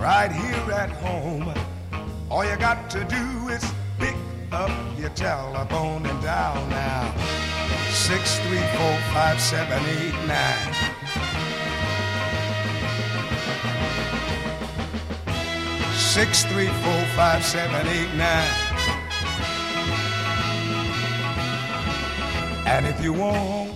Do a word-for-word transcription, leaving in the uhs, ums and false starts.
right here at home. All you got to do is pick up your telephone and dial now. Six three four five seven eight nine. Six three four five seven eight nine. And if you want